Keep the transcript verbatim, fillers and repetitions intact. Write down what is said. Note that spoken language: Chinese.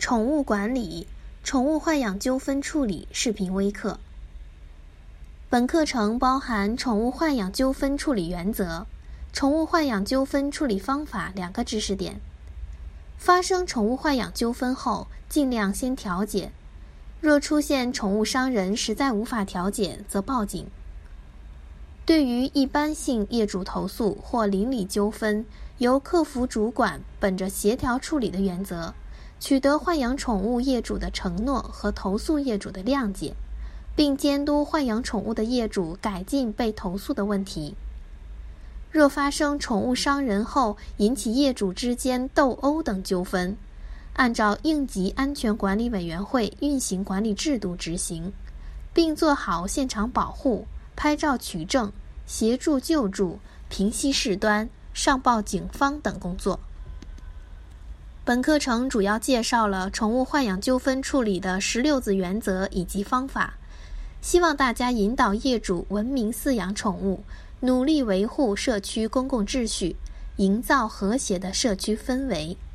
宠物管理、宠物豢养纠纷处理视频微课。本课程包含宠物豢养纠纷处理原则、宠物豢养纠纷处理方法两个知识点。发生宠物豢养纠纷后，尽量先调解。若出现宠物伤人实在无法调解，则报警。对于一般性业主投诉或邻里纠纷，由客服主管本着协调处理的原则，取得豢养宠物业主的承诺和投诉业主的谅解，并监督豢养宠物的业主改进被投诉的问题。若发生宠物伤人后引起业主之间斗殴等纠纷，按照应急安全管理委员会运行管理制度执行，并做好现场保护、拍照取证、协助救助、平息事端、上报警方等工作。本课程主要介绍了宠物豢养纠纷处理的十六字原则以及方法，希望大家引导业主文明饲养宠物，努力维护社区公共秩序，营造和谐的社区氛围。